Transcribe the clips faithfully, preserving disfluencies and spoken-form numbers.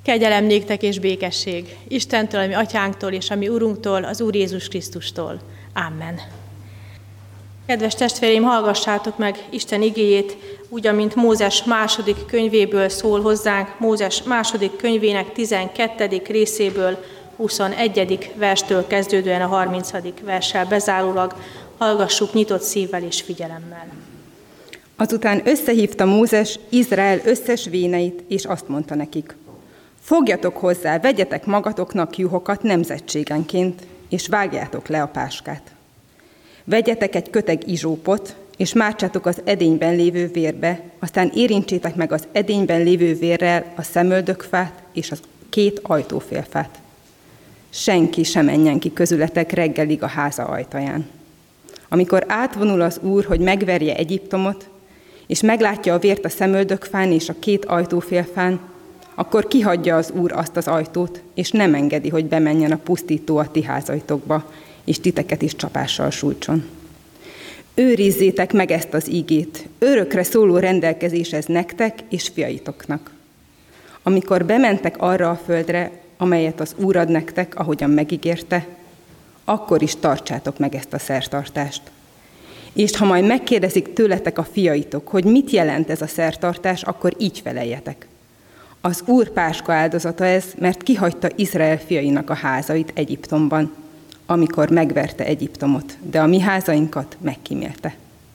Kegyelem néktek és békesség Istentől, a mi atyánktól és a mi Urunktól, az Úr Jézus Krisztustól. Amen. Kedves testvéreim, hallgassátok meg Isten igéjét, úgy, amint Mózes második könyvéből szól hozzánk, Mózes második könyvének tizenkettedik részéből, huszonegyedik verstől kezdődően a harmincadik verssel bezárólag. Hallgassuk nyitott szívvel és figyelemmel. Azután összehívta Mózes Izrael összes véneit, és azt mondta nekik: fogjatok hozzá, vegyetek magatoknak juhokat nemzetségenként, és vágjátok le a páskát. Vegyetek egy köteg izsópot, és mártsátok az edényben lévő vérbe, aztán érintsétek meg az edényben lévő vérrel a szemöldökfát és a két ajtófélfát. Senki sem menjen ki közületek reggelig a háza ajtaján. Amikor átvonul az Úr, hogy megverje Egyiptomot, és meglátja a vért a szemöldökfán és a két ajtófélfán, akkor kihagyja az Úr azt az ajtót, és nem engedi, hogy bemenjen a pusztító a ti házaitokba, és titeket is csapással sújtson. Őrizzétek meg ezt az ígét, örökre szóló rendelkezés ez nektek és fiaitoknak. Amikor bementek arra a földre, amelyet az Úr ad nektek, ahogyan megígérte, akkor is tartsátok meg ezt a szertartást. És ha majd megkérdezik tőletek a fiaitok, hogy mit jelent ez a szertartás, akkor így feleljetek: az Úr páska áldozata ez, mert kihagyta Izrael fiainak a házait Egyiptomban, amikor megverte Egyiptomot, de a mi házainkat megkímélte.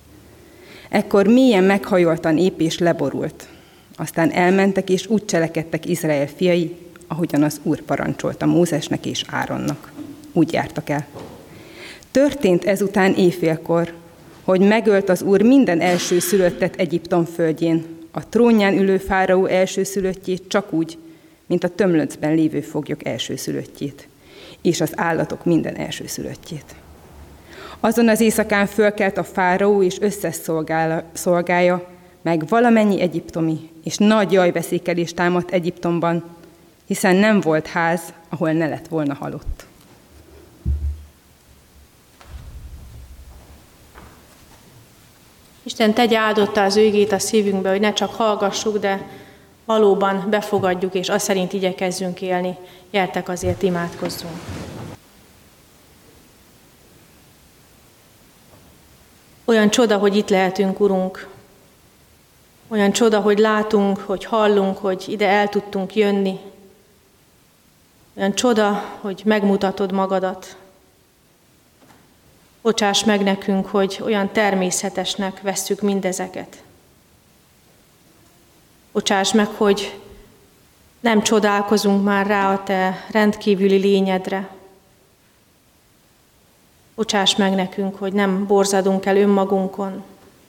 Ekkor mélyen meghajolt a nép és leborult. Aztán elmentek és úgy cselekedtek Izrael fiai, ahogyan az Úr parancsolta Mózesnek és Áronnak. Úgy jártak el. Történt ezután éjfélkor, hogy megölt az Úr minden elsőszülöttet Egyiptom földjén, a trónján ülő fáraó elsőszülöttjét csak úgy, mint a tömlöcben lévő foglyok elsőszülöttjét, és az állatok minden elsőszülöttjét. Azon az éjszakán fölkelt a fáraó és összes szolgája, meg valamennyi egyiptomi, és nagy jajveszékelés támadt Egyiptomban, hiszen nem volt ház, ahol ne lett volna halott. Isten tegye áldottá az ő igét a szívünkbe, hogy ne csak hallgassuk, de valóban befogadjuk, és azt szerint igyekezzünk élni. Gyertek, azért imádkozzunk. Olyan csoda, hogy itt lehetünk, Urunk. Olyan csoda, hogy látunk, hogy hallunk, hogy ide el tudtunk jönni. Olyan csoda, hogy megmutatod magadat. Bocsáss meg nekünk, hogy olyan természetesnek vesszük mindezeket. Bocsáss meg, hogy nem csodálkozunk már rá a te rendkívüli lényedre. Bocsáss meg nekünk, hogy nem borzadunk el önmagunkon.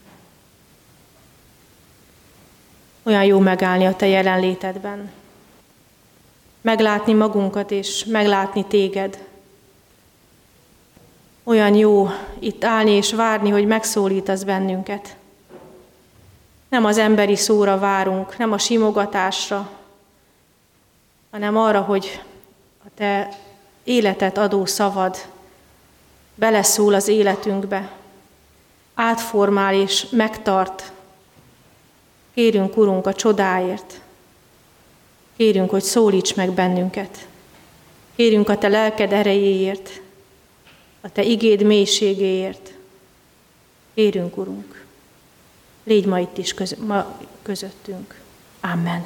Olyan jó megállni a te jelenlétedben. Meglátni magunkat és meglátni téged. Olyan jó itt állni és várni, hogy megszólítasz bennünket. Nem az emberi szóra várunk, nem a simogatásra, hanem arra, hogy a te életet adó szavad beleszól az életünkbe, átformál és megtart. Kérünk, Urunk, a csodáért. Kérünk, hogy szólíts meg bennünket. Kérünk a te lelked erejéért, a te igéd mélységéért. Kérünk, Urunk, légy ma itt is köz- ma közöttünk. Amen.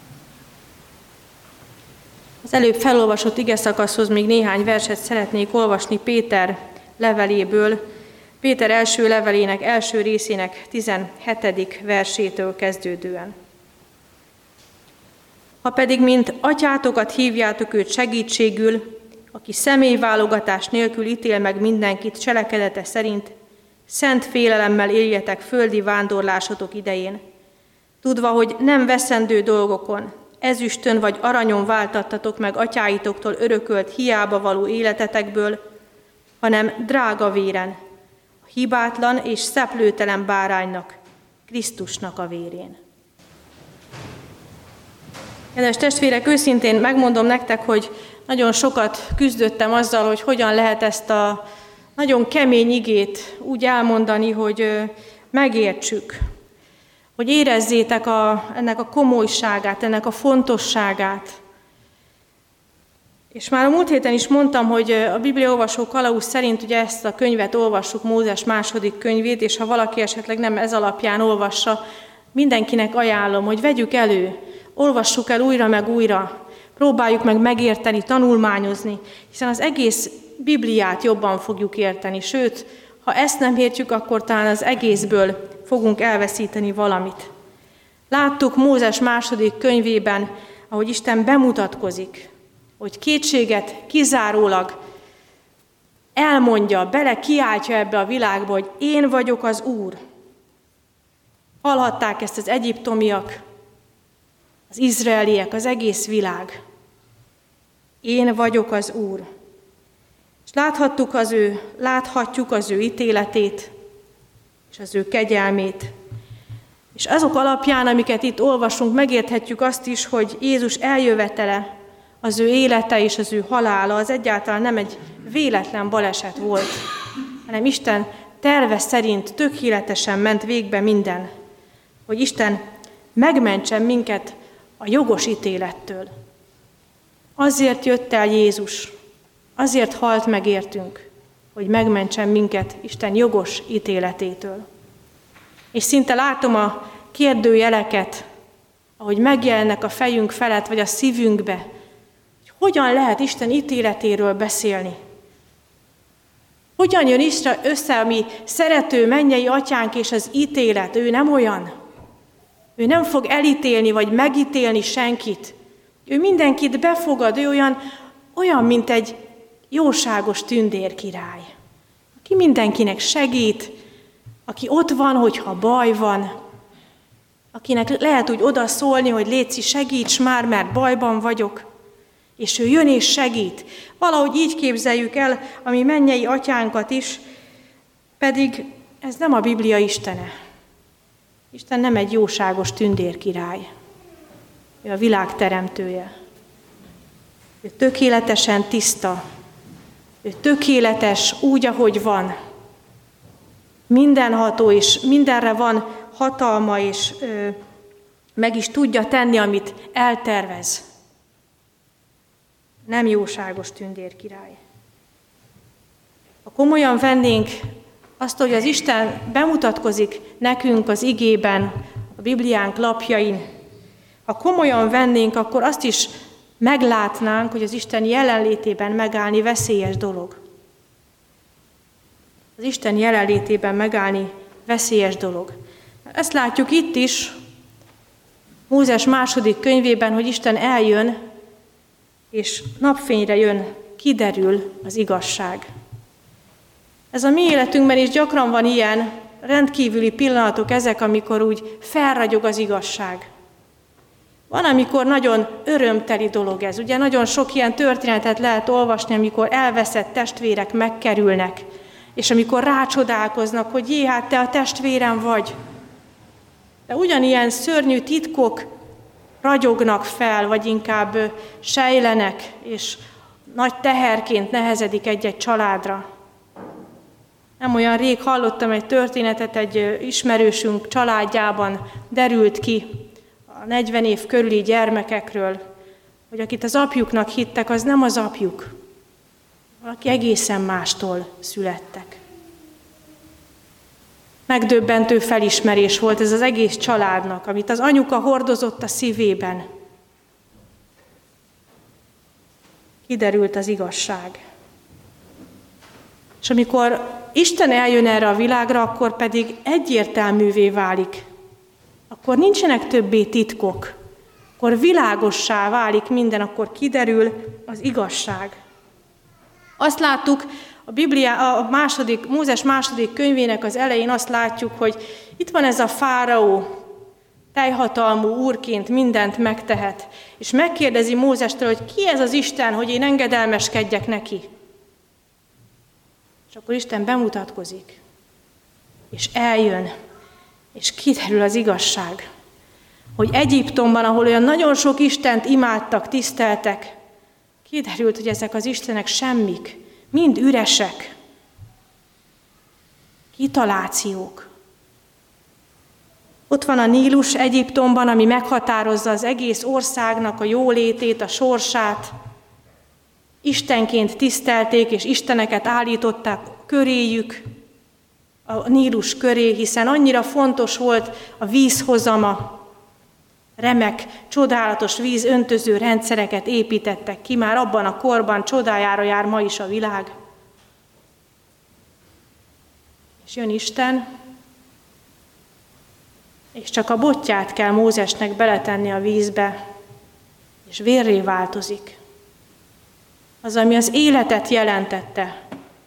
Az előbb felolvasott igeszakaszhoz még néhány verset szeretnék olvasni Péter leveléből, Péter első levelének első részének tizenhetedik versétől kezdődően. Ha pedig, mint atyátokat hívjátok őt segítségül, aki személyválogatás nélkül ítél meg mindenkit cselekedete szerint, szent félelemmel éljetek földi vándorlásotok idején, tudva, hogy nem veszendő dolgokon, ezüstön vagy aranyon váltattatok meg atyáitoktól örökölt hiába való életetekből, hanem drága véren, a hibátlan és szeplőtelen báránynak, Krisztusnak a vérén. Kedves testvérek, őszintén megmondom nektek, hogy nagyon sokat küzdöttem azzal, hogy hogyan lehet ezt a nagyon kemény igét úgy elmondani, hogy megértsük, hogy érezzétek a, ennek a komolyságát, ennek a fontosságát, És már a múlt héten is mondtam, hogy a bibliaolvasó kalauz szerint ugye ezt a könyvet olvassuk, Mózes második könyvét, és ha valaki esetleg nem ez alapján olvassa, mindenkinek ajánlom, hogy vegyük elő, olvassuk el újra meg újra, próbáljuk meg megérteni, tanulmányozni, hiszen az egész Bibliát jobban fogjuk érteni, sőt, ha ezt nem értjük, akkor talán az egészből fogunk elveszíteni valamit. Láttuk Mózes második könyvében, ahogy Isten bemutatkozik, hogy kétséget kizárólag elmondja, bele kiáltja ebbe a világba, hogy én vagyok az Úr. Hallhatták ezt az egyiptomiak, az izraeliek, az egész világ. Én vagyok az Úr. És láthattuk az ő, láthatjuk az ő ítéletét, és az ő kegyelmét. És azok alapján, amiket itt olvasunk, megérthetjük azt is, hogy Jézus eljövetele, az ő élete és az ő halála az egyáltalán nem egy véletlen baleset volt, hanem Isten terve szerint tökéletesen ment végbe minden, hogy Isten megmentsen minket a jogos ítélettől. Azért jött el Jézus, azért halt meg értünk, hogy megmentsen minket Isten jogos ítéletétől. És szinte látom a kérdőjeleket, ahogy megjelennek a fejünk felett, vagy a szívünkbe, hogy hogyan lehet Isten ítéletéről beszélni. Hogyan jön össze a mi szerető mennyei atyánk és az ítélet? Ő nem olyan. Ő nem fog elítélni, vagy megítélni senkit. Ő mindenkit befogad, ő olyan, olyan mint egy jóságos tündérkirály, aki mindenkinek segít, aki ott van, hogyha baj van, akinek lehet úgy odaszólni, hogy léci, segíts már, mert bajban vagyok, és ő jön és segít. Valahogy így képzeljük el a mi mennyei atyánkat is, pedig ez nem a Biblia Istene. Isten nem egy jóságos tündérkirály. Ő a világ teremtője. Ő tökéletesen tiszta. Ő tökéletes úgy, ahogy van. Mindenható, és mindenre van hatalma, és ö, meg is tudja tenni, amit eltervez. Nem jóságos tündérkirály. Ha komolyan vennénk azt, hogy az Isten bemutatkozik nekünk az igében, a Bibliánk lapjain, ha komolyan vennénk, akkor azt is meglátnánk, hogy az Isten jelenlétében megállni veszélyes dolog. Az Isten jelenlétében megállni veszélyes dolog. Ezt látjuk itt is, Mózes második könyvében, hogy Isten eljön, és napfényre jön, kiderül az igazság. Ez a mi életünkben is gyakran van ilyen, rendkívüli pillanatok ezek, amikor úgy felragyog az igazság. Van, amikor nagyon örömteli dolog ez. Ugye nagyon sok ilyen történetet lehet olvasni, amikor elveszett testvérek megkerülnek, és amikor rácsodálkoznak, hogy jé, hát te a testvérem vagy. De ugyanilyen szörnyű titkok ragyognak fel, vagy inkább sejlenek, és nagy teherként nehezedik egy-egy családra. Nem olyan rég hallottam egy történetet, egy ismerősünk családjában derült ki a negyven év körüli gyermekekről, hogy akit az apjuknak hittek, az nem az apjuk. Valaki egészen mástól születtek. Megdöbbentő felismerés volt ez az egész családnak, amit az anyuka hordozott a szívében. Kiderült az igazság. És amikor Isten eljön erre a világra, akkor pedig egyértelművé válik. Akkor nincsenek többé titkok. Akkor világossá válik minden, akkor kiderül az igazság. Azt láttuk, a Biblia, a második, Mózes második könyvének az elején azt látjuk, hogy itt van ez a fáraó, teljhatalmú úrként mindent megtehet, és megkérdezi Mózestől, hogy ki ez az Isten, hogy én engedelmeskedjek neki. És akkor Isten bemutatkozik, és eljön, és kiderül az igazság, hogy Egyiptomban, ahol olyan nagyon sok Istent imádtak, tiszteltek, kiderült, hogy ezek az istenek semmik, mind üresek, kitalációk. Ott van a Nílus Egyiptomban, ami meghatározza az egész országnak a jólétét, a sorsát. Istenként tisztelték, és isteneket állították köréjük, a Nílus köré, hiszen annyira fontos volt a vízhozama. Remek, csodálatos vízöntöző rendszereket építettek ki, már abban a korban csodájára jár ma is a világ. És jön Isten, és csak a botját kell Mózesnek beletenni a vízbe, és vérré változik. Az, ami az életet jelentette,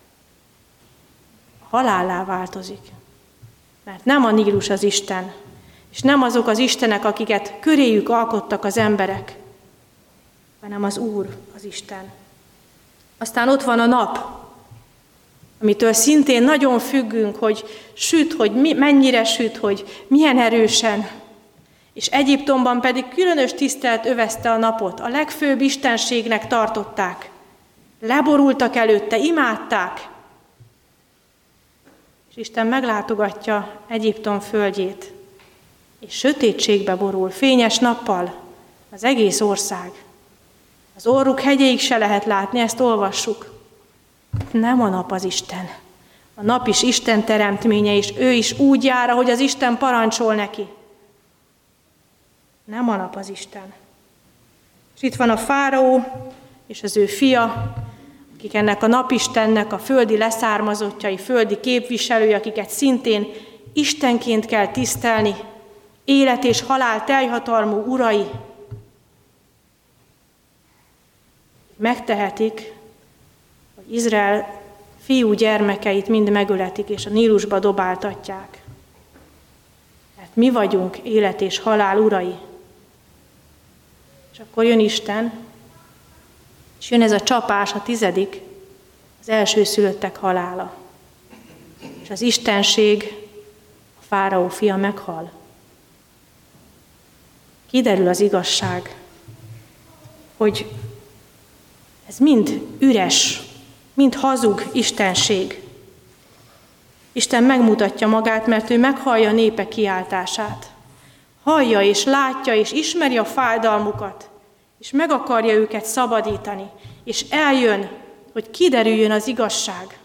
halállá változik. Mert nem a Nílus az Isten, és nem azok az istenek, akiket köréjük alkottak az emberek, hanem az Úr az Isten. Aztán ott van a nap, amitől szintén nagyon függünk, hogy süt, hogy mi, mennyire süt, hogy milyen erősen. És Egyiptomban pedig különös tisztelet övezte a napot, a legfőbb istenségnek tartották. Leborultak előtte, imádták. És Isten meglátogatja Egyiptom földjét, és sötétségbe borul, fényes nappal az egész ország. Az orruk hegyéig se lehet látni, ezt olvassuk. Nem a nap az Isten. A nap is Isten teremtménye, és ő is úgy jár, ahogy az Isten parancsol neki. Nem a nap az Isten. És itt van a fáraó és az ő fia, akik ennek a napistennek a földi leszármazottjai, földi képviselői, akiket szintén Istenként kell tisztelni, élet és halál teljhatalmú urai. Megtehetik, hogy Izrael fiú gyermekeit mind megöletik, és a Nílusba dobáltatják. Mert mi vagyunk élet és halál urai. És akkor jön Isten, és jön ez a csapás, a tizedik, az elsőszülöttek halála. És az istenség, a fáraó fia meghal. Kiderül az igazság, hogy ez mind üres, mind hazug istenség. Isten megmutatja magát, mert ő meghallja a népe kiáltását. Hallja és látja és ismeri a fájdalmukat, és meg akarja őket szabadítani, és eljön, hogy kiderüljön az igazság.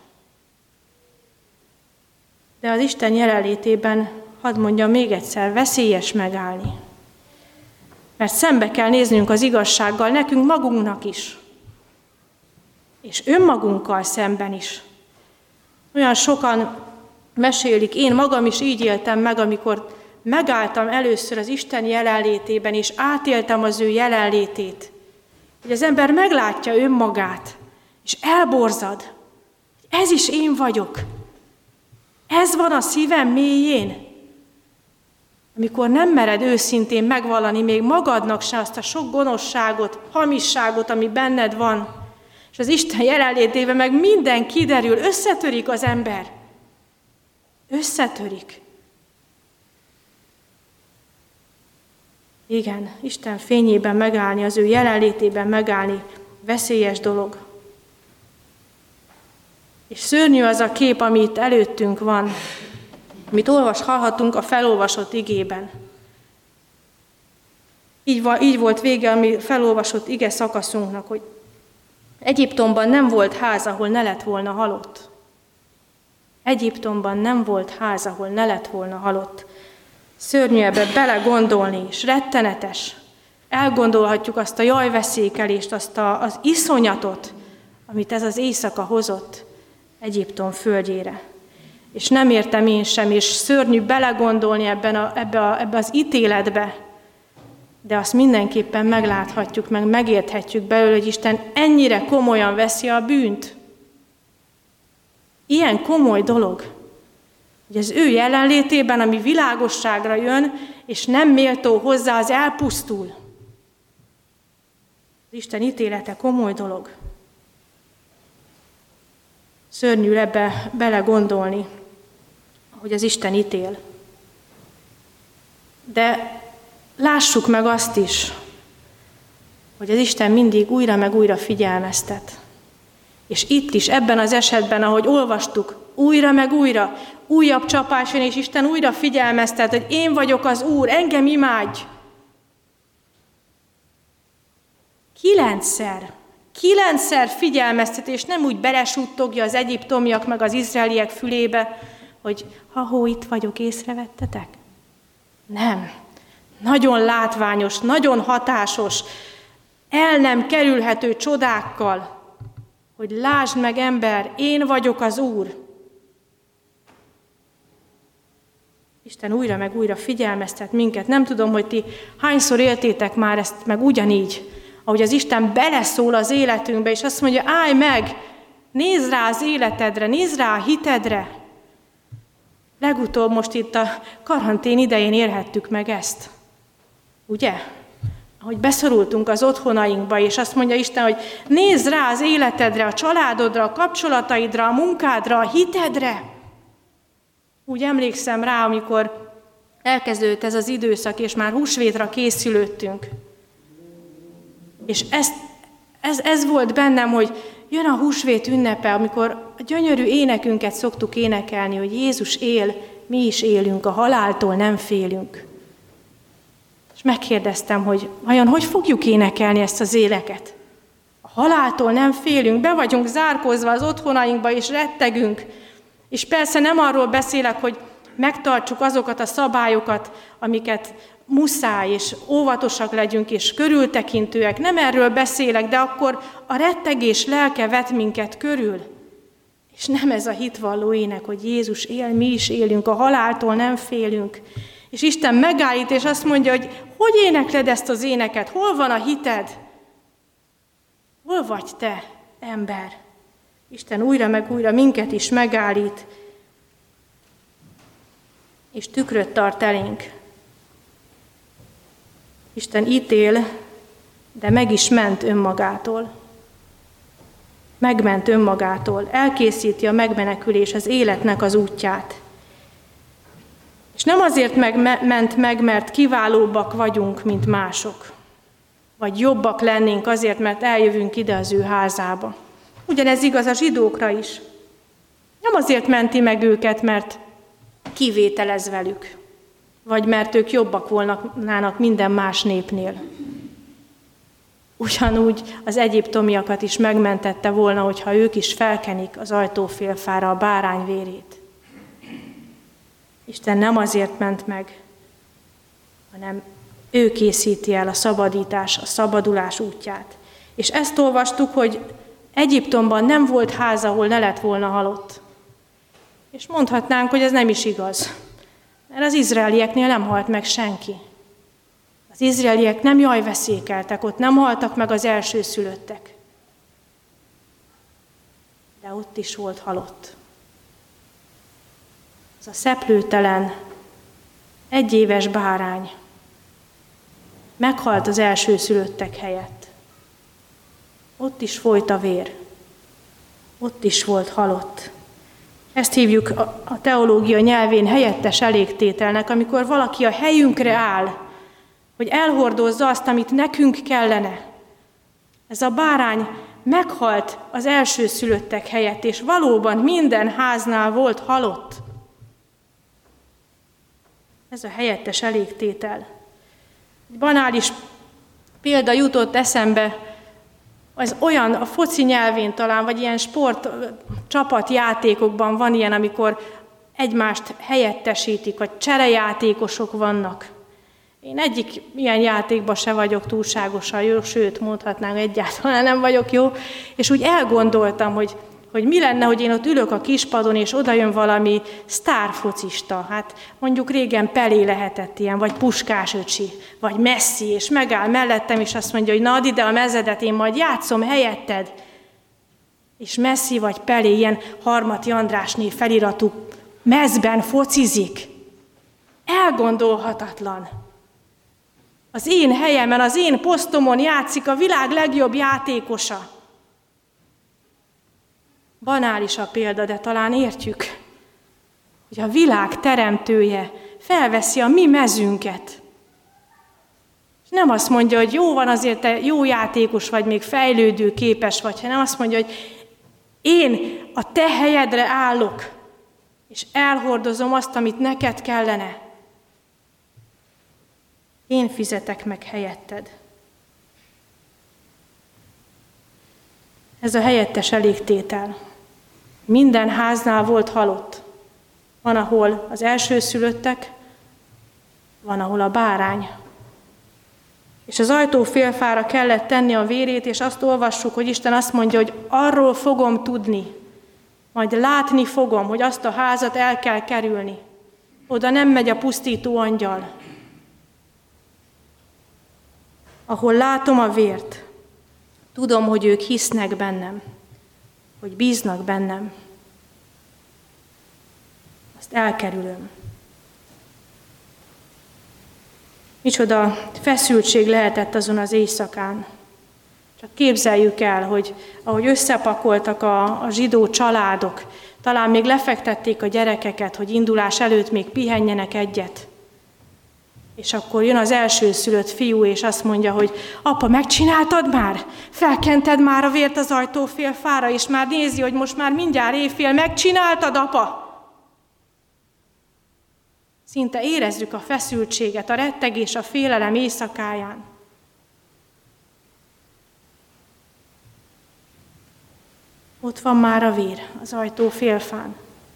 De az Isten jelenlétében, hadd mondjam még egyszer, veszélyes megállni. Mert szembe kell néznünk az igazsággal, nekünk magunknak is. És önmagunkkal szemben is. Olyan sokan mesélik, én magam is így éltem meg, amikor megálltam először az Isten jelenlétében, és átéltem az ő jelenlétét. Hogy az ember meglátja önmagát, és elborzad. Ez is én vagyok. Ez van a szívem mélyén. Amikor nem mered őszintén megvallani még magadnak se azt a sok gonoszságot, hamisságot, ami benned van, és az Isten jelenlétében meg minden kiderül, összetörik az ember. Összetörik. Igen, Isten fényében megállni, az ő jelenlétében megállni, veszélyes dolog. És szörnyű az a kép, ami itt előttünk van, amit olvas, hallhatunk a felolvasott igében. Így, va, így volt vége a mi felolvasott ige szakaszunknak, hogy Egyiptomban nem volt ház, ahol ne lett volna halott. Egyiptomban nem volt ház, ahol ne lett volna halott. Szörnyű ebbe belegondolni is, rettenetes. Elgondolhatjuk azt a jajveszékelést, azt a, az iszonyatot, amit ez az éjszaka hozott Egyiptom földjére. És nem értem én sem, és szörnyű belegondolni ebben a, ebbe, a, ebbe az ítéletbe, de azt mindenképpen megláthatjuk, meg megérthetjük belőle, hogy Isten ennyire komolyan veszi a bűnt. Ilyen komoly dolog, hogy az ő jelenlétében, ami világosságra jön, és nem méltó hozzá, az elpusztul. Az Isten ítélete komoly dolog. Szörnyű ebbe belegondolni, hogy az Isten ítél. De lássuk meg azt is, hogy az Isten mindig újra meg újra figyelmeztet. És itt is, ebben az esetben, ahogy olvastuk, újra meg újra, újabb csapás jön, és Isten újra figyelmeztet, hogy én vagyok az Úr, engem imádj. Kilencszer, Kilencszer figyelmeztetés, nem úgy belesuttogja az egyiptomiak meg az izraeliek fülébe, hogy ha-hó, itt vagyok, észrevettetek? Nem. Nagyon látványos, nagyon hatásos, el nem kerülhető csodákkal, hogy lásd meg, ember, én vagyok az Úr. Isten újra meg újra figyelmeztet minket. Nem tudom, hogy ti hányszor éltétek már ezt meg ugyanígy, ahogy az Isten beleszól az életünkbe, és azt mondja, állj meg, nézd rá az életedre, nézd rá a hitedre. Legutóbb most itt a karantén idején érhettük meg ezt. Ugye? Ahogy beszorultunk az otthonainkba, és azt mondja Isten, hogy nézd rá az életedre, a családodra, a kapcsolataidra, a munkádra, a hitedre. Úgy emlékszem rá, amikor elkezdődött ez az időszak, és már húsvétra készülődtünk. És ez, ez, ez volt bennem, hogy jön a húsvét ünnepe, amikor a gyönyörű énekünket szoktuk énekelni, hogy Jézus él, mi is élünk, a haláltól nem félünk. És megkérdeztem, hogy vajon hogy fogjuk énekelni ezt az éleket? A haláltól nem félünk, be vagyunk zárkózva az otthonainkba, és rettegünk. És persze nem arról beszélek, hogy megtartsuk azokat a szabályokat, amiket muszáj, és óvatosak legyünk, és körültekintőek. Nem erről beszélek, de akkor a rettegés lelke vet minket körül. És nem ez a hitvalló ének, hogy Jézus él, mi is élünk, a haláltól nem félünk. És Isten megállít, és azt mondja, hogy hogy énekled ezt az éneket? Hol van a hited? Hol vagy te, ember? Isten újra meg újra minket is megállít, és tükröt tart elénk. Isten ítél, de meg is ment önmagától. Megment önmagától, elkészíti a megmenekülés, az életnek az útját. És nem azért meg, ment meg, mert kiválóbbak vagyunk, mint mások, vagy jobbak lennénk azért, mert eljövünk ide az ő házába. Ugyanez igaz a zsidókra is. Nem azért menti meg őket, mert kivételez velük, vagy mert ők jobbak volnának minden más népnél. Ugyanúgy az egyiptomiakat is megmentette volna, hogyha ők is felkenik az ajtófélfára a bárány vérét. Isten nem azért ment meg, hanem ő készíti el a szabadítás, a szabadulás útját. És ezt olvastuk, hogy Egyiptomban nem volt ház, ahol ne lett volna halott. És mondhatnánk, hogy ez nem is igaz. Mert az izraelieknél nem halt meg senki. Az izraeliek nem jajveszékeltek, ott nem haltak meg az elsőszülöttek. De ott is volt halott. Az a szeplőtelen, egyéves bárány meghalt az elsőszülöttek helyett. Ott is folyt a vér. Ott is volt halott. Ezt hívjuk a teológia nyelvén helyettes elégtételnek, amikor valaki a helyünkre áll, hogy elhordozza azt, amit nekünk kellene. Ez a bárány meghalt az elsőszülöttek helyett, és valóban minden háznál volt halott. Ez a helyettes elégtétel. Egy banális példa jutott eszembe, az olyan, a foci nyelvén talán, vagy ilyen sport csapatjátékokban van ilyen, amikor egymást helyettesítik, vagy cserejátékosok vannak. Én egyik ilyen játékban se vagyok túlságosan jó, sőt, mondhatnánk, egyáltalán nem vagyok jó, és úgy elgondoltam, hogy, hogy mi lenne, hogy én ott ülök a kispadon, és oda jön valami sztárfocista, hát mondjuk régen Pelé lehetett ilyen, vagy Puskás öcsi, vagy Messi, és megáll mellettem, és azt mondja, hogy na, add ide a mezedet, én majd játszom helyetted. És Messi vagy Pelé ilyen Harmati Andrásné feliratú mezben focizik. Elgondolhatatlan. Az én helyemen, az én posztomon játszik a világ legjobb játékosa. Banális a példa, de talán értjük, hogy a világ teremtője felveszi a mi mezünket. És nem azt mondja, hogy jó van, azért te jó játékos vagy, még fejlődő képes vagy, hanem azt mondja, hogy én a te helyedre állok, és elhordozom azt, amit neked kellene. Én fizetek meg helyetted. Ez a helyettes elégtétel. Minden háznál volt halott. Van, ahol az elsőszülöttek, van, ahol a bárány. És az ajtófélfára kellett tenni a vérét, és azt olvassuk, hogy Isten azt mondja, hogy arról fogom tudni, majd látni fogom, hogy azt a házat el kell kerülni. Oda nem megy a pusztító angyal. Ahol látom a vért, tudom, hogy ők hisznek bennem, hogy bíznak bennem. Azt elkerülöm. Micsoda feszültség lehetett azon az éjszakán. Csak képzeljük el, hogy ahogy összepakoltak a, a zsidó családok, talán még lefektették a gyerekeket, hogy indulás előtt még pihenjenek egyet. És akkor jön az elsőszülött fiú, és azt mondja, hogy apa, megcsináltad már? Felkented már a vért az ajtófélfára, és már nézi, hogy most már mindjárt éjfél, megcsináltad, apa? Szinte érezzük a feszültséget, a rettegés, a félelem éjszakáján. Ott van már a vér az ajtó félfán.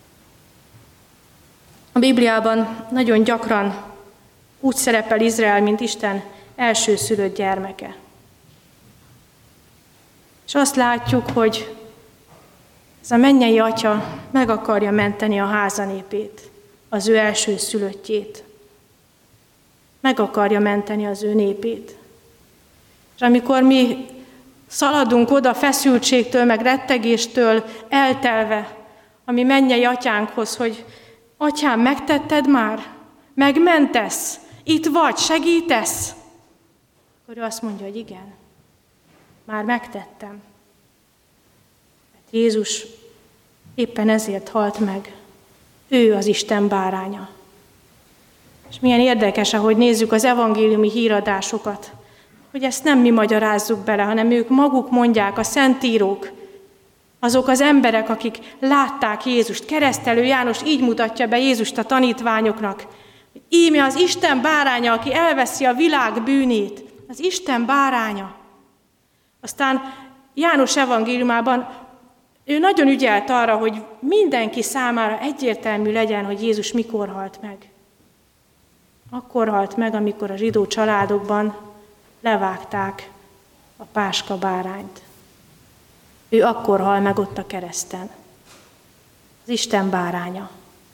A Bibliában nagyon gyakran úgy szerepel Izrael, mint Isten elsőszülött gyermeke. És azt látjuk, hogy ez a mennyei atya meg akarja menteni a házanépét, az ő elsőszülöttjét. Meg akarja menteni az ő népét. És amikor mi szaladunk oda feszültségtől, meg rettegéstől eltelve a mi mennyei atyánkhoz, hogy atyám, megtetted már? Megmentesz? Itt vagy? Segítesz? Akkor ő azt mondja, hogy igen, már megtettem. Mert Jézus éppen ezért halt meg. Ő az Isten báránya. És milyen érdekes, ahogy nézzük az evangéliumi híradásokat, hogy ezt nem mi magyarázzuk bele, hanem ők maguk mondják, a szentírók, azok az emberek, akik látták Jézust. Keresztelő János így mutatja be Jézust a tanítványoknak, hogy íme az Isten báránya, aki elveszi a világ bűnét. Az Isten báránya. Aztán János evangéliumában ő nagyon ügyelt arra, hogy mindenki számára egyértelmű legyen, hogy Jézus mikor halt meg. Akkor halt meg, amikor a zsidó családokban levágták a páska bárányt. Ő akkor hal meg ott a kereszten. Az Isten báránya.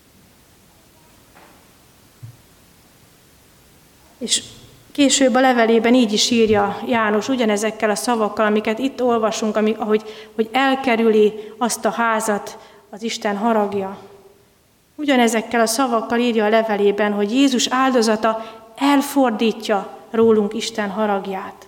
És később a levelében így is írja János ugyanezekkel a szavakkal, amiket itt olvasunk, amik, ahogy, hogy elkerüli azt a házat az Isten haragja. Ugyanezekkel a szavakkal írja a levelében, hogy Jézus áldozata elfordítja rólunk Isten haragját.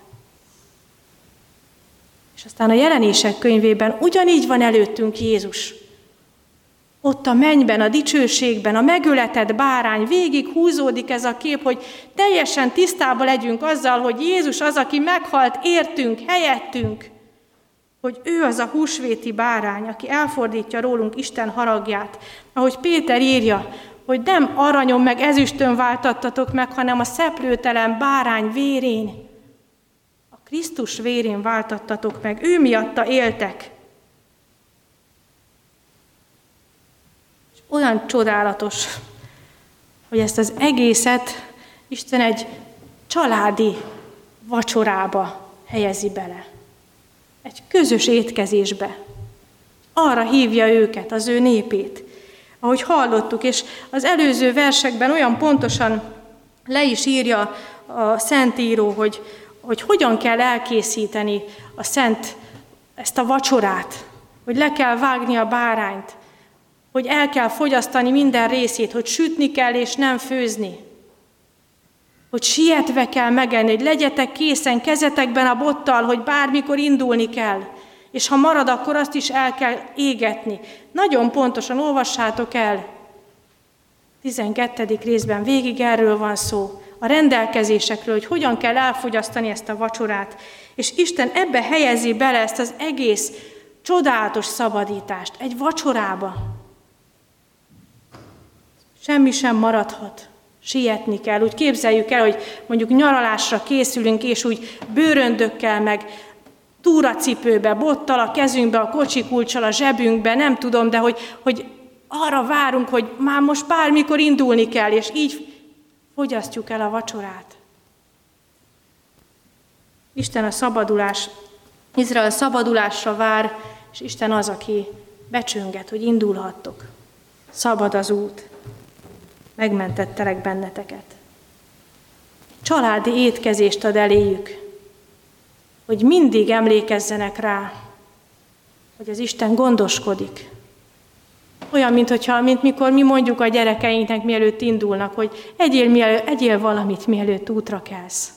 És aztán a Jelenések könyvében ugyanígy van előttünk Jézus. Ott a mennyben, a dicsőségben, a megöletett bárány, végig húzódik ez a kép, hogy teljesen tisztában legyünk azzal, hogy Jézus az, aki meghalt értünk, helyettünk, hogy ő az a húsvéti bárány, aki elfordítja rólunk Isten haragját. Ahogy Péter írja, hogy nem aranyon meg ezüstön váltattatok meg, hanem a szeplőtelen bárány vérén. A Krisztus vérén váltattatok meg, ő miatta éltek. És olyan csodálatos, hogy ezt az egészet Isten egy családi vacsorába helyezi bele. Egy közös étkezésbe. Arra hívja őket, az ő népét. Ahogy hallottuk, és az előző versekben olyan pontosan le is írja a Szentíró, hogy, hogy hogyan kell elkészíteni a szent, ezt a vacsorát, hogy le kell vágni a bárányt, hogy el kell fogyasztani minden részét, hogy sütni kell és nem főzni, hogy sietve kell megenni, hogy legyetek készen kezetekben a bottal, hogy bármikor indulni kell, és ha marad, akkor azt is el kell égetni. Nagyon pontosan olvassátok el. tizenkettedik részben végig erről van szó, a rendelkezésekről, hogy hogyan kell elfogyasztani ezt a vacsorát. És Isten ebbe helyezi bele ezt az egész csodálatos szabadítást, egy vacsorába. Semmi sem maradhat. Sietni kell. Úgy képzeljük el, hogy mondjuk nyaralásra készülünk, és úgy bőröndökkel, meg túracipőbe, bottal a kezünkbe, a kocsikulccsal a zsebünkbe, nem tudom, de hogy, hogy arra várunk, hogy már most bármikor indulni kell, és így fogyasztjuk el a vacsorát. Isten a szabadulás, Izrael szabadulásra vár, és Isten az, aki becsönget, hogy indulhattok. Szabad az út. Megmentettelek benneteket. Családi étkezést ad eléjük, hogy mindig emlékezzenek rá, hogy az Isten gondoskodik. Olyan, mint, hogyha, mint mikor mi mondjuk a gyerekeinknek, mielőtt indulnak, hogy egyél, mielőtt, egyél valamit, mielőtt útra kelsz.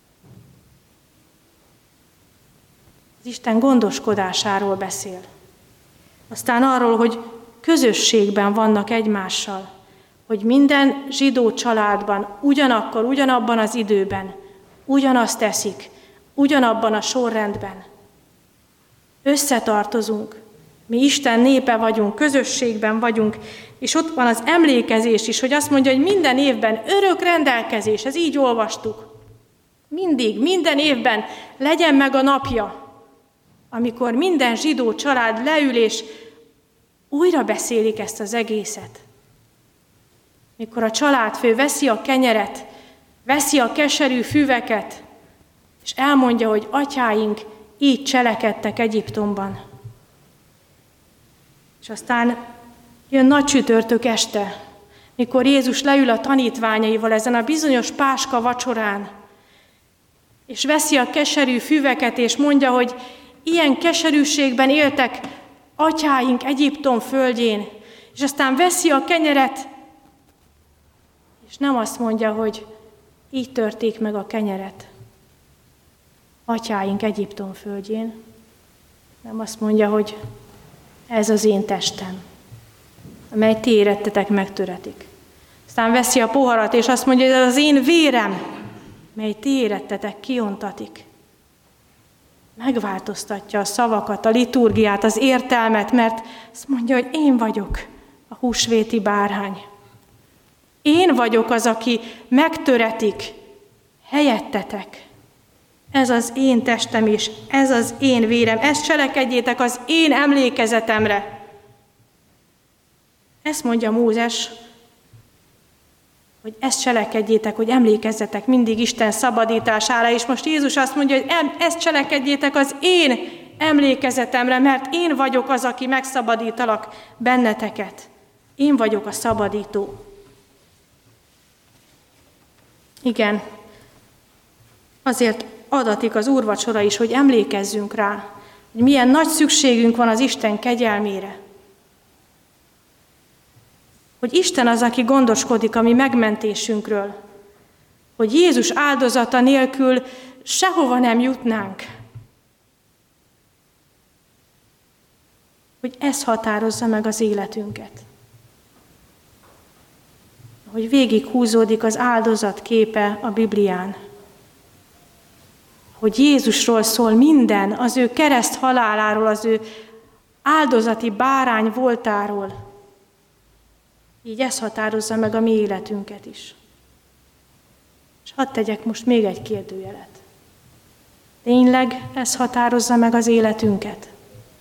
Az Isten gondoskodásáról beszél. Aztán arról, hogy közösségben vannak egymással, hogy minden zsidó családban ugyanakkor, ugyanabban az időben ugyanazt teszik, ugyanabban a sorrendben. Összetartozunk, mi Isten népe vagyunk, közösségben vagyunk, és ott van az emlékezés is, hogy azt mondja, hogy minden évben örök rendelkezés, ez így olvastuk. Mindig, minden évben legyen meg a napja, amikor minden zsidó család leül, és újra beszélik ezt az egészet. Mikor a családfő veszi a kenyeret, veszi a keserű füveket, és elmondja, hogy atyáink így cselekedtek Egyiptomban. És aztán jön nagy csütörtök este, mikor Jézus leül a tanítványaival ezen a bizonyos páska vacsorán, és veszi a keserű füveket, és mondja, hogy ilyen keserűségben éltek atyáink Egyiptom földjén, és aztán veszi a kenyeret, és nem azt mondja, hogy így törték meg a kenyeret atyáink Egyiptom földjén, nem azt mondja, hogy ez az én testem, amely ti érettetek megtöretik. Aztán veszi a poharat, és azt mondja, hogy ez az én vérem, mely ti érettetek kiontatik. Megváltoztatja a szavakat, a liturgiát, az értelmet, mert azt mondja, hogy én vagyok a húsvéti bárhány. Én vagyok az, aki megtöretik helyettetek. Ez az én testem is, ez az én vérem, ezt cselekedjétek az én emlékezetemre. Ezt mondja Mózes, hogy ezt cselekedjétek, hogy emlékezzetek mindig Isten szabadítására, és most Jézus azt mondja, hogy ezt cselekedjétek az én emlékezetemre, mert én vagyok az, aki megszabadítalak benneteket. Én vagyok a szabadító. Igen, azért adatik az úrvacsora is, hogy emlékezzünk rá, hogy milyen nagy szükségünk van az Isten kegyelmére. Hogy Isten az, aki gondoskodik a mi megmentésünkről. Hogy Jézus áldozata nélkül sehova nem jutnánk. Hogy ez határozza meg az életünket. Hogy végig húzódik az áldozat képe a Biblián. Hogy Jézusról szól minden, az ő kereszt haláláról, az ő áldozati bárány voltáról. Így ez határozza meg a mi életünket is. És hadd tegyek most még egy kérdőjelet. Tényleg ez határozza meg az életünket?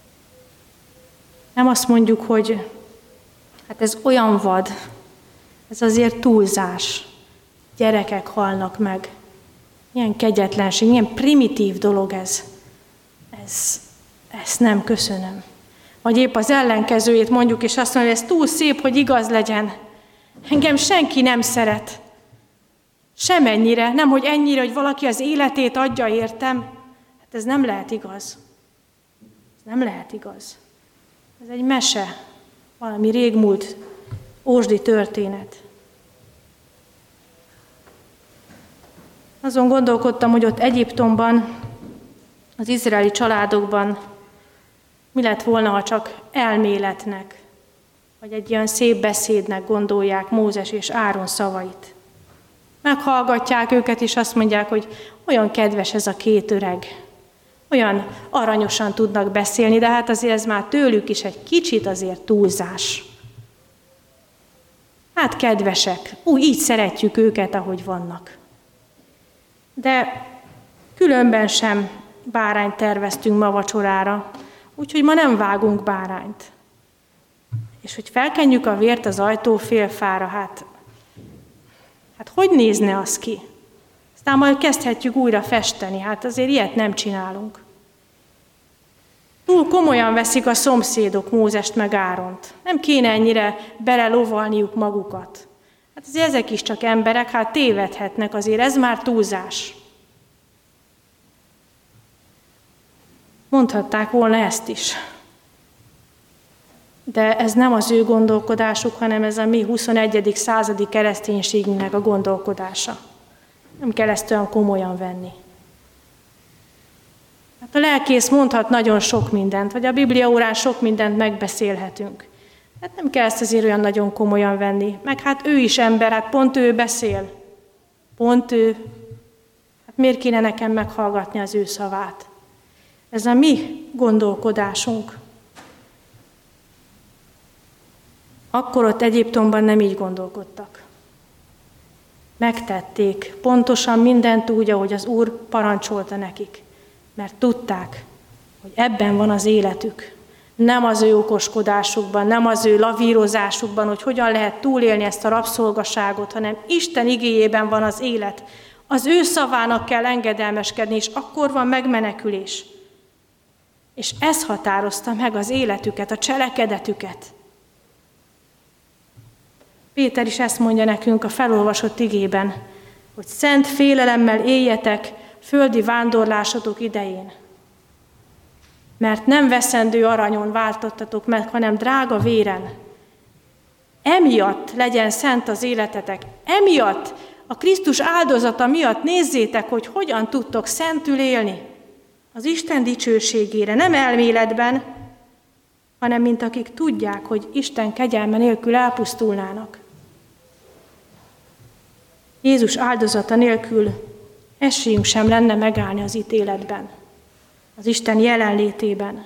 Nem azt mondjuk, hogy hát ez olyan vad, ez azért túlzás. Gyerekek halnak meg. Milyen kegyetlenség, milyen primitív dolog ez. Ez, ezt nem köszönöm. Vagy épp az ellenkezőjét mondjuk, és azt mondja, hogy ez túl szép, hogy igaz legyen. Engem senki nem szeret. Semennyire, nem hogy ennyire, hogy valaki az életét adja értem. Hát ez nem lehet igaz. Ez nem lehet igaz. Ez egy mese, valami régmúlt ósdi történet. Azon gondolkodtam, hogy ott Egyiptomban, az izraeli családokban mi lett volna, ha csak elméletnek, vagy egy ilyen szép beszédnek gondolják Mózes és Áron szavait. Meghallgatják őket, és azt mondják, hogy olyan kedves ez a két öreg, olyan aranyosan tudnak beszélni, de hát azért ez már tőlük is egy kicsit azért túlzás. Hát kedvesek, úgy így szeretjük őket, ahogy vannak. De különben sem bárányt terveztünk ma vacsorára, úgyhogy ma nem vágunk bárányt. És hogy felkenjük a vért az ajtó félfára, hát, hát hogy nézne az ki? Aztán majd kezdhetjük újra festeni, hát azért ilyet nem csinálunk. Túl komolyan veszik a szomszédok Mózest meg Áront. Nem kéne ennyire belelovalniuk magukat. Hát azért ezek is csak emberek, hát tévedhetnek, azért ez már túlzás. Mondhatták volna ezt is. De ez nem az ő gondolkodásuk, hanem ez a mi huszonegyedik századi kereszténységünknek a gondolkodása. Nem kell ezt olyan komolyan venni. Hát a lelkész mondhat nagyon sok mindent, vagy a Biblia órán sok mindent megbeszélhetünk. Hát nem kell ezt azért olyan nagyon komolyan venni. Meg hát ő is ember, hát pont ő beszél. Pont ő. Hát miért kéne nekem meghallgatni az ő szavát? Ez a mi gondolkodásunk. Akkor ott Egyiptomban nem így gondolkodtak. Megtették pontosan mindent úgy, ahogy az Úr parancsolta nekik. Mert tudták, hogy ebben van az életük. Nem az ő okoskodásukban, nem az ő lavírozásukban, hogy hogyan lehet túlélni ezt a rabszolgaságot, hanem Isten igéjében van az élet. Az ő szavának kell engedelmeskedni, és akkor van megmenekülés. És ez határozta meg az életüket, a cselekedetüket. Péter is ezt mondja nekünk a felolvasott igében, hogy szent félelemmel éljetek földi vándorlásatok idején. Mert nem veszendő aranyon váltottatok meg, hanem drága véren. Emiatt legyen szent az életetek. Emiatt, a Krisztus áldozata miatt nézzétek, hogy hogyan tudtok szentül élni. Az Isten dicsőségére, nem elméletben, hanem mint akik tudják, hogy Isten kegyelme nélkül elpusztulnának. Jézus áldozata nélkül esélyünk sem lenne megállni az ítéletben, az Isten jelenlétében.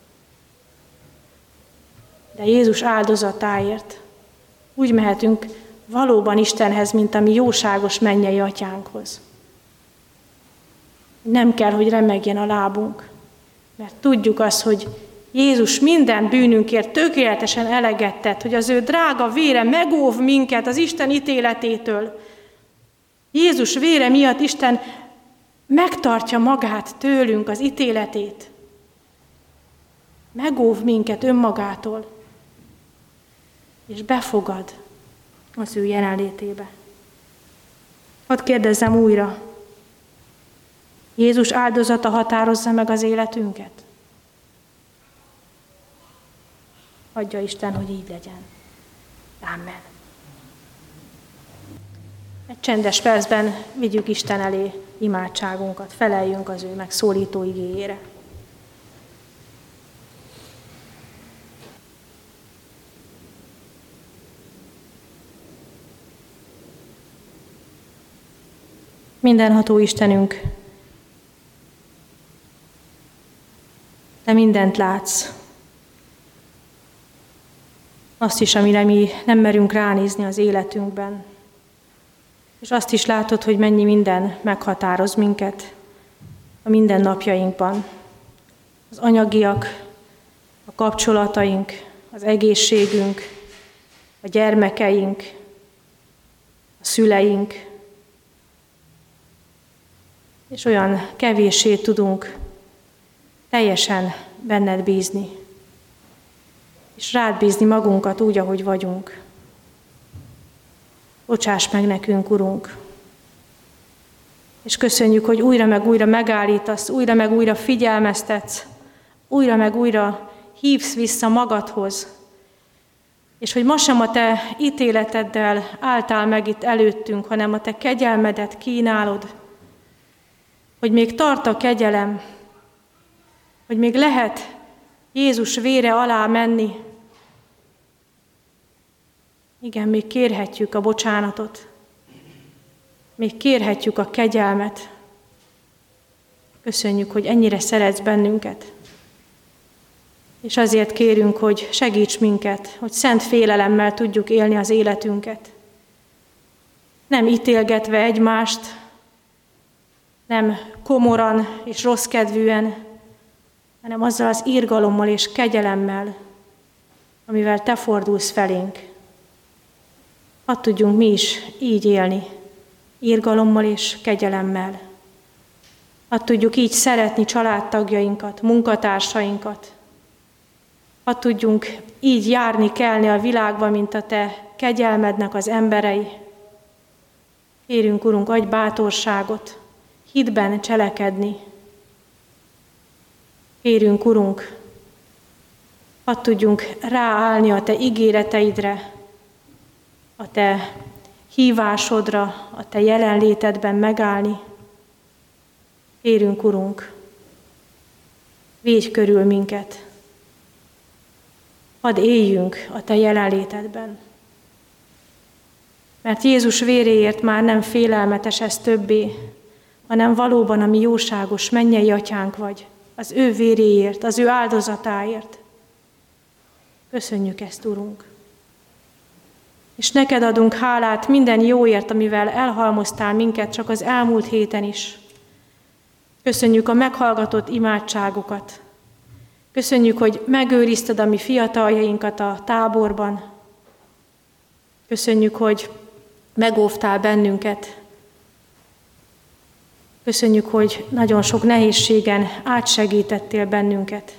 De Jézus áldozatáért úgy mehetünk valóban Istenhez, mint a mi jóságos mennyei atyánkhoz. Nem kell, hogy remegjen a lábunk, mert tudjuk azt, hogy Jézus minden bűnünkért tökéletesen eleget tett, hogy az ő drága vére megóv minket az Isten ítéletétől. Jézus vére miatt Isten megtartja magát tőlünk, az ítéletét. Megóv minket önmagától, és befogad az ő jelenlétébe. Hadd kérdezzem újra, Jézus áldozata határozza meg az életünket? Adja Isten, hogy így legyen. Amen. Egy csendes percben vigyük Isten elé imádságunkat, feleljünk az ő megszólító igéjére. Mindenható Istenünk, Te mindent látsz. Azt is, amire mi nem merünk ránézni az életünkben. És azt is látod, hogy mennyi minden meghatároz minket a mindennapjainkban. Az anyagiak, a kapcsolataink, az egészségünk, a gyermekeink, a szüleink. És olyan kevéssé tudunk teljesen benned bízni, és rád bízni magunkat úgy, ahogy vagyunk. Bocsáss meg nekünk, Urunk! És köszönjük, hogy újra meg újra megállítasz, újra meg újra figyelmeztetsz, újra meg újra hívsz vissza magadhoz, és hogy ma sem a Te ítéleteddel álltál meg itt előttünk, hanem a Te kegyelmedet kínálod, hogy még tart a kegyelem, hogy még lehet Jézus vére alá menni. Igen, még kérhetjük a bocsánatot, még kérhetjük a kegyelmet. Köszönjük, hogy ennyire szeretsz bennünket. És azért kérünk, hogy segíts minket, hogy szent félelemmel tudjuk élni az életünket. Nem ítélgetve egymást, nem komoran és rosszkedvűen, hanem azzal az irgalommal és kegyelemmel, amivel Te fordulsz felénk. Hadd tudjunk mi is így élni, irgalommal és kegyelemmel. Hadd tudjuk így szeretni családtagjainkat, munkatársainkat. Hadd tudjunk így járni, kelni a világba, mint a Te kegyelmednek az emberei. Kérünk, Urunk, adj bátorságot, hitben cselekedni. Kérünk, Urunk, hadd tudjunk ráállni a Te ígéreteidre, a Te hívásodra, a Te jelenlétedben megállni. Kérünk, Urunk, védj körül minket. Hadd éljünk a Te jelenlétedben. Mert Jézus véréért már nem félelmetes ez többé, hanem valóban a mi jóságos mennyei atyánk vagy, az ő véréért, az ő áldozatáért. Köszönjük ezt, Urunk. És neked adunk hálát minden jóért, amivel elhalmoztál minket csak az elmúlt héten is. Köszönjük a meghallgatott imádságokat. Köszönjük, hogy megőrizted a mi fiataljainkat a táborban. Köszönjük, hogy megóvtál bennünket. Köszönjük, hogy nagyon sok nehézségen átsegítettél bennünket.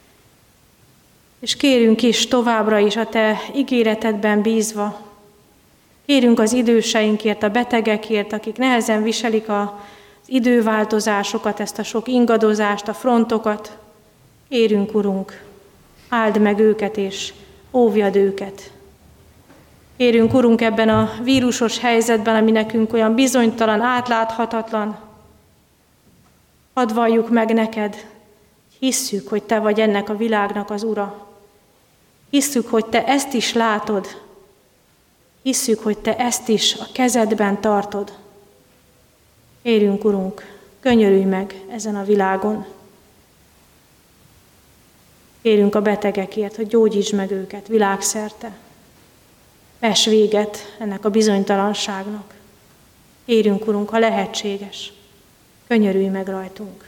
És kérünk is továbbra is a Te ígéretedben bízva. Kérünk az időseinkért, a betegekért, akik nehezen viselik az időváltozásokat, ezt a sok ingadozást, a frontokat. Kérünk, Urunk, áld meg őket és óvjad őket. Kérünk, Urunk, ebben a vírusos helyzetben, ami nekünk olyan bizonytalan, átláthatatlan, hadd valljuk meg neked, hisszük, hogy Te vagy ennek a világnak az Ura. Hisszük, hogy Te ezt is látod. Hisszük, hogy Te ezt is a kezedben tartod. Kérjünk, Urunk, könyörülj meg ezen a világon. Kérünk a betegekért, hogy gyógyítsd meg őket világszerte. Vess véget ennek a bizonytalanságnak. Kérjünk, Urunk, ha lehetséges, könyörülj meg rajtunk.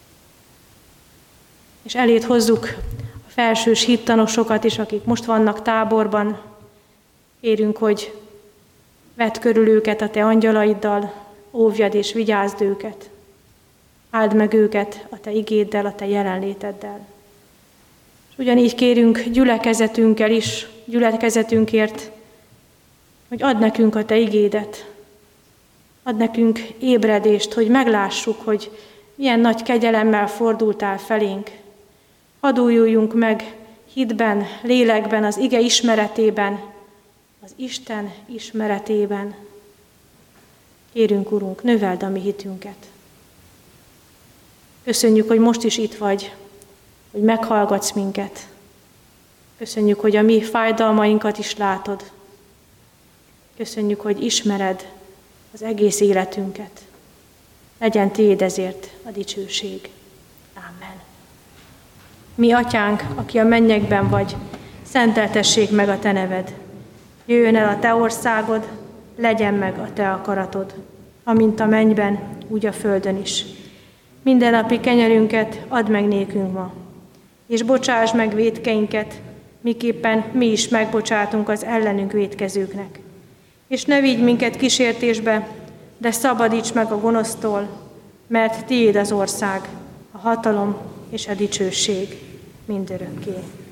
És eléd hozzuk a felsős hittanosokat is, akik most vannak táborban. Kérünk, hogy vedd körül őket a Te angyalaiddal, óvjad és vigyázd őket. Áld meg őket a Te igéddel, a Te jelenléteddel. És ugyanígy kérünk gyülekezetünkkel is, gyülekezetünkért, hogy add nekünk a Te igédet. Add nekünk ébredést, hogy meglássuk, hogy milyen nagy kegyelemmel fordultál felénk. Hadd újuljunk meg hitben, lélekben, az ige ismeretében, az Isten ismeretében. Kérünk, Urunk, növeld a mi hitünket. Köszönjük, hogy most is itt vagy, hogy meghallgatsz minket. Köszönjük, hogy a mi fájdalmainkat is látod. Köszönjük, hogy ismered az egész életünket. Legyen Tiéd ezért a dicsőség. Amen. Mi Atyánk, aki a mennyekben vagy, szenteltessék meg a Te neved. Jöjjön el a Te országod, legyen meg a Te akaratod, amint a mennyben, úgy a földön is. Mindennapi kenyerünket add meg nékünk ma, és bocsáss meg vétkeinket, miképpen mi is megbocsátunk az ellenünk vétkezőknek. És ne vigy minket kísértésbe, de szabadíts meg a gonosztól, mert Tiéd az ország, a hatalom és a dicsőség mindörökké.